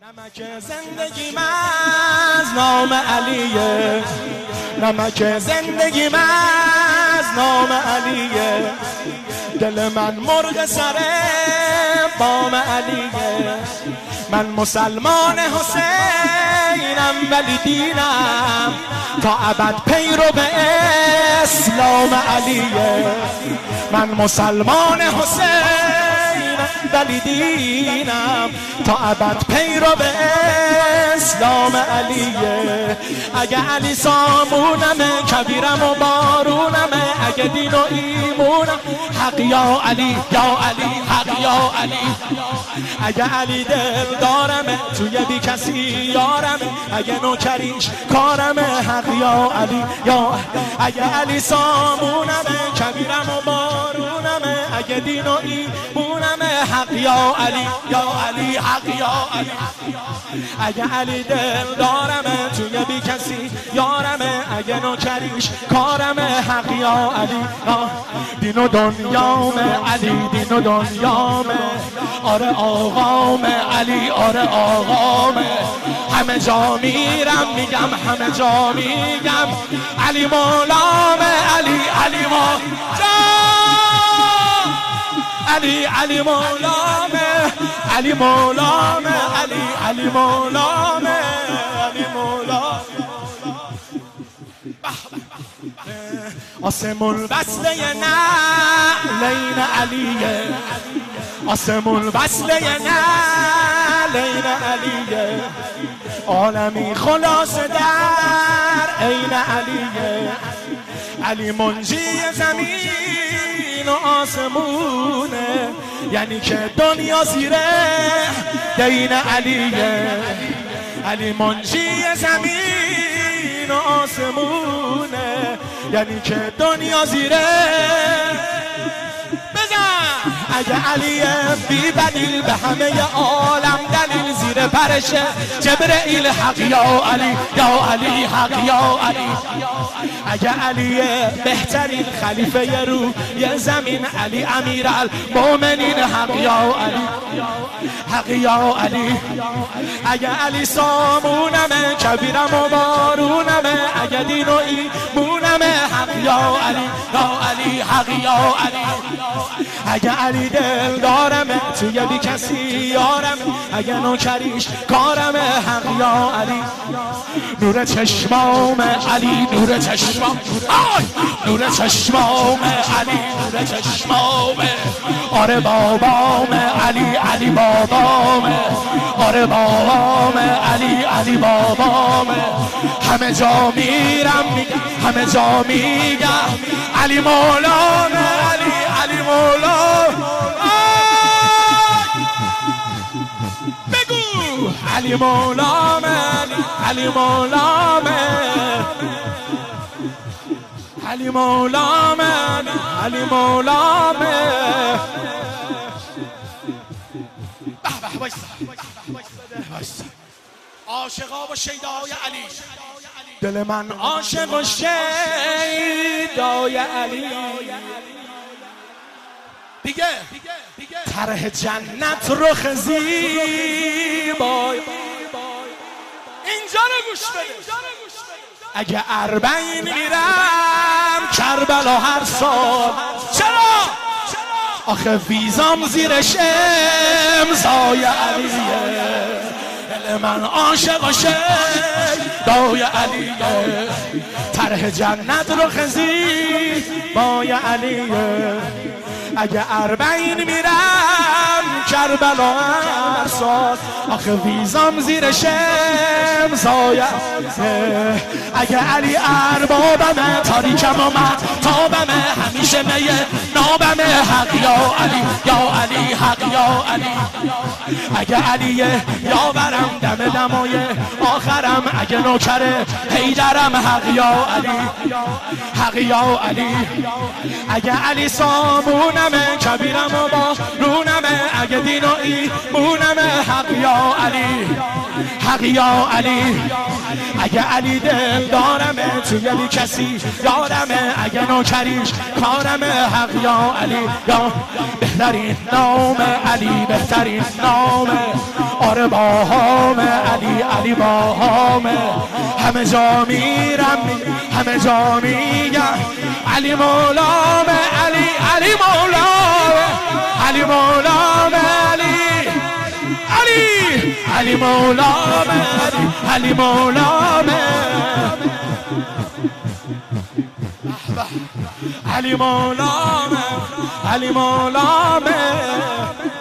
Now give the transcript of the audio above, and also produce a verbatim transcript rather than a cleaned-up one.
نمک زندگی من از نام علیه، نمک زندگی من از نام علیه، دل من مرغ سر بام علیه، من مسلمان حسینم ولی دینم تا ابد پیرو به اسلام علیه، من مسلمان حسینم ولی دینم تا ابد پیرو به اسلام علیه. اگه علی سامونمه کبیرم و بارونمه، اگه دین و ایمونم حق یا علی یا علی حق یا علی. اگه علی دل دارمه توی بی کسی یارمه، اگه نوکریش کارمه حق یا علی یا. اگه علی سامونمه کبیرم و بارونمه، اگه دین و ایمونمه حق یا علی یا علی حق یا علی. اگه علی دل دارمه توی بی کسی یارمه، اگه نوکریش کارمه حق یا علی. دین و دنیامه علی، دین و دنیامه، آره آقامه علی، آره آقامه. همه جا میرم میگم، همه جا میگم علی مولامه علی، علی مولا علی، علی مولامه علی مولامه علی، علی مولامه علی مولامه. آسمون بسته نعلین علیه، آسمون بسته نعلین علیه، عالمی خلاص در عین علیه. علی منجی زمین و آسمونه، یعنی که دنیا زیره دین علیه. علی منجی زمین و آسمونه، یعنی که دنیا زیره. بزن اگه علیه بی بدیل به همه عالم دلیل، زیر پرشه جبرئیل حق یا علی یا علی حق یا علی. اگه علیه بهترین خلیفه رو یه زمین، علی امیر المومنین حق یا علی حق یا علی. اگه علی سامونمه کبیرم و بارونمه، اگه دین و ایمونمه حق یا علی یا علی حق یا علی. اگه علی دل دارمه توی بی کسی یارم، اگه نوکریش کارمه حق یا علی. نور چشمام علی، نور چشمام آی، نور چشمام علی، نور چشمام. آره بابام علی، علی بابام، آره بابام علی، علی بابام. همه جا میرم میگم، همه جا میگم علی مولام علی، علی مولام. بگو علی مولام علی، علی مولام علی مولام علی مولام. به به وایسا وایسا. عاشقا و شیدای علی، دل من عاشق و شیدای علی. دیگه طرح جنت رخ زیبای اینجا رو گوش بده. اگه اربعین میرم کربلا هر سال، چرا؟ آخه ویزام زیر شمسای علیه، دل من عاشق و شیدای علیه. طرح جنت رخ زیبای علیه. اگه اربعین میرم کربلا هر سال، آخه ویزام زیر شمسای. اگه علی اربابمه تاریکم و مهتابمه، همیشه میه نابمه حق یا علی یا علی حق یا علی. اگه علیه یاورم دم دمای آخرم، اگه نوکره حیدرم حق یا علی حق یا علی. اگه علی سامونمه کبیرم و بارونمه، اگه دین و ایمونمه حق یا علی حق یا علی. اگه علی دل دارمه تو یلی کسی یارمه، اگه نوکریش کارمه حق یا علی یا بهترین نام علی بهترین نام آره باهام علی علی باهام همه جا میرم همه جا میگم علی مولام علی علی مولام علی مولام علی علی علی مولام علی علی مولام علی مولام علی مولام